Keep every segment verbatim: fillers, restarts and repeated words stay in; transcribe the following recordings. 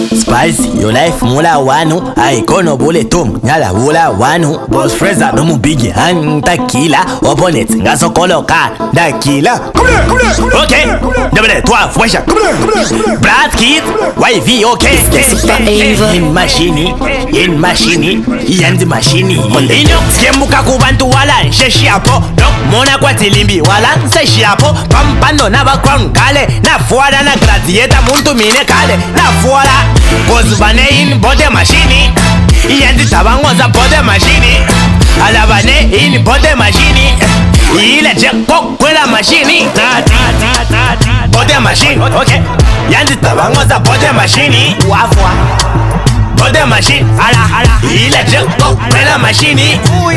Spice, your life mula wanu. I kono bole tum, nyala wula wanu. Boss Fraser, no mu bigi hand tequila. Opponent, ngaso koloka, tequila. Okay, double twelve, wesh. Brad Kid, Y V, okay. In machine, in machine, in machine. Mondino, skemuka kubantu wala nsheshi hapo. Dok mona kwa tilimbi wala nseshi hapo. Pampando na background kale, na fuara na gladiator muntu mine kale, na fuara. Kozubane in bode machine, yendi tabangoza bode machine. Alabane in bode machine, ile jekko kwela machine. Bode machine, okay. Yendi tabangoza bode machine, wafwa. Bode machine, ala ala, ile jekko kwela machine.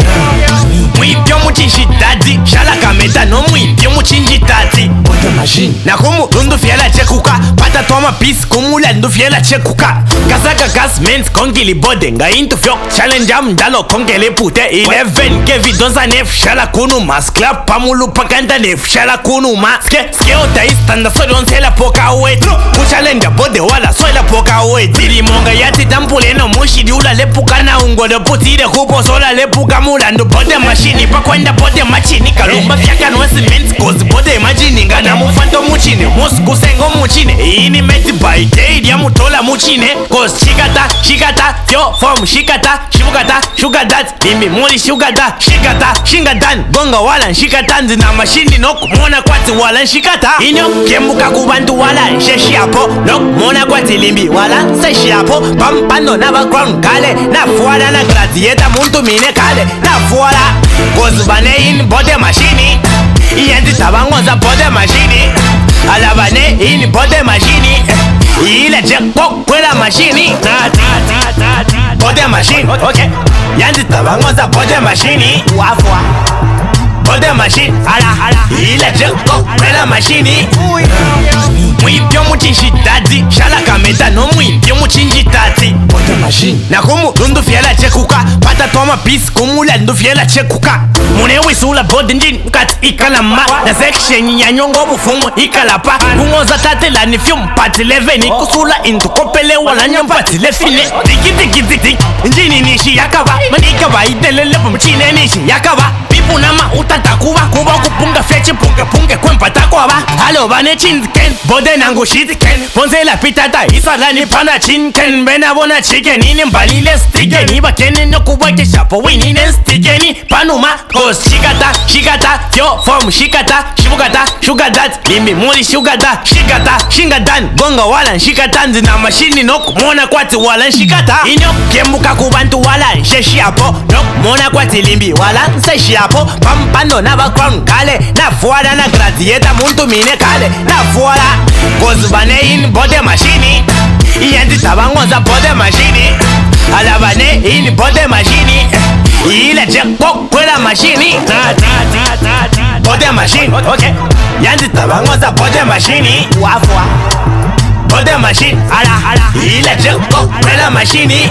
Mwipyo muchinshi tati, shala kameta no mwipyo muchinshi tati. Bode machine. Na kumu lundu fiela chekuka, pata toma peace kumula ndu fiela chekuka. Kasaka gas mens kongili bode nga into fyok challenge am ndalo kongele pute eleven kevi donza nef shala kunu mas clap pamulu pakanta nef shala kunu ma ske ske ota istanda so don sela poka wet ku challenge bode wala so la poka wet tiri monga yati tampule no mushi diula lepuka na ungo de putire kupo sola lepuka mula ndu bode machine pa kwenda bode machine kalumba fyaka no cement cause bode machine ngana mufanto muchine mosku sengo muchine ini meti by day ya mutola muchine cause shikata shikata yo from shikata shugata shugadat mimi muli shugata shikata shingadan gonga wala shikata nzina machine no kumona kwati wala shikata inyo kemuka kubantu wala nsheshi hapo no kumona kwati limbi wala nseshi hapo pampando na background kale na fuara na gladiator muntu mine kale na fuara kozubane in bode machine yendi tabangoza bode machine alabane in bode machine ile jekko kwela machine. Bode machine, okay. Yendi tabangoza bode machine, wafwa. Bode machine, ala ala, ile jekko kwela machine. Mwipyo muchinshi tati, shala kameta no mwipyo muchinshi tati. Bode machine. Na kumu lundu fiela chekuka, pata toma peace kumula ndu fiela chekuka. Mune wisula bode njini mkati ikalama. Na section ya nyongo bufumu ikalapa. Kungoza tate la ni fium pati leveni. Kusula intu kopele wala nyampati lefine. Diki diki diki njini nishi yakaba. Manika wa idelele pumchine nishi yakaba. Pipu nama utata kuba kuba kupunga feche punge punge kwempa takwaba. Halo bane chinken bode nangu shitken. Ponze la pitata isala ni pana chinken. Bena bona chicken ini mbalile sticken. Iba kene no kuba ke shapo wini ne sticken. Panuma cause shikata shikata yo from shikata shugata shugadat mimi muli shugata shikata shingadan gonga wala shikata nzina machine no kumona kwati wala shikata inyo kemuka kubantu wala nsheshi hapo no kumona kwati limbi wala nseshi hapo pampando na background kale na fuara na gladiator muntu mine kale na fuara kozubane in bode machine yendi tabangoza bode machine alabane in bode machine ile jekko kwela machine. Bode machine, okay. Yendi tabangoza bode machine, wafwa. Bode machine, ala ala, ile jekko kwela machine.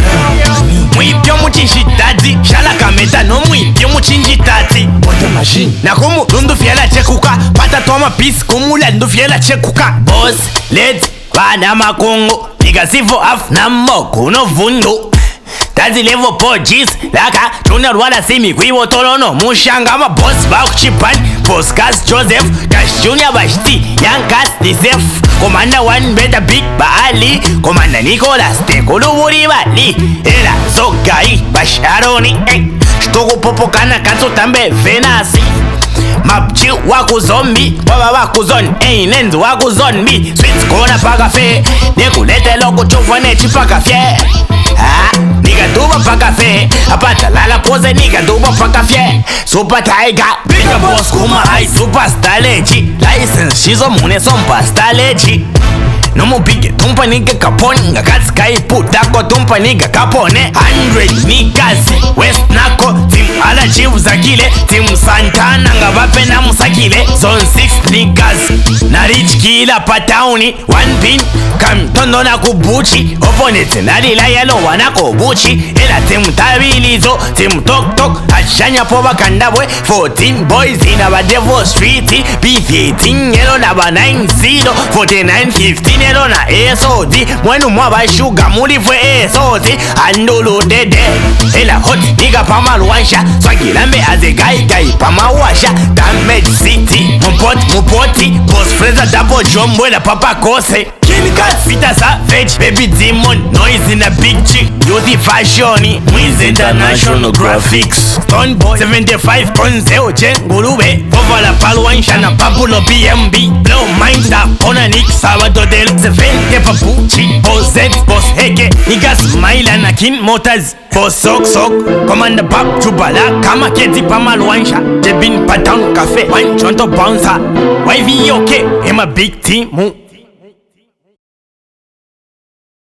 Mwipyo muchinshi tati, shala kameta no mwipyo muchinshi tati. Bode machine. Na kumu lundu fiela chekuka, pata toma peace kumula ndu fiela chekuka. Boss, let's bana makungu, niga sifo af na moku no vundu. Tazi levo po jis laka junior wala simi kwibo tolono mushanga ma boss ba kuchipan boss Cas Joseph Cash Junior Bashti Young Cas Disef Commander one better big Baali Commander Nicholas Tekuluburi Bali Ela Zogai Basharoni eh. Shtogo popo kana kanso tambe Venasi Mapchi waku zombi Baba waku zon Eh nenzu waku zombi Sweets kona paka fe Nekulete loko chufane chipaka fye Ah, nigga duba paka fe Apata lala pose nigga duba paka fye Super Tiger Bigger boss kuma high Super star lechi License shizo mune sompa star lechi Nomo bige tumpa nigga kapone Ngakatsi kai puta ko tumpa nigga kapone Hundred niggas West nako Team ala chivu zakile Team Santana ngabape na musakile Zone six niggas Na rich kila patauni One pin Kam tondo na kubuchi Opponent nalila yalo wana kubuchi Ela team tabilizo Team tok tok Ashanya po bakandabwe fourteen boys in a Devo Street B eighteen yelo na ba nine zero forty-nine fifteen yelo na air sodi mwenu mwaba sugar mulivwe sodi andulu dede ela hot nigga pama luansha swagilambe as a guy guy pama washa damage city mupot mupoti boss Freza double drum wela papa kose King Cat Vita Savage baby demon noise in a big chick youth fashion Mwiz international graphics Stone Boy seventy-five konzeo chengulube Vovala paluansha na papulo B M B blow mind up on a nick Salvador del seventy papuchi boss Z boss heke nigga smile na kin motors boss sok sok commander pap chubala kama keti pama luansha jebin patown cafe one chonto bouncer Y V okay I'm a big team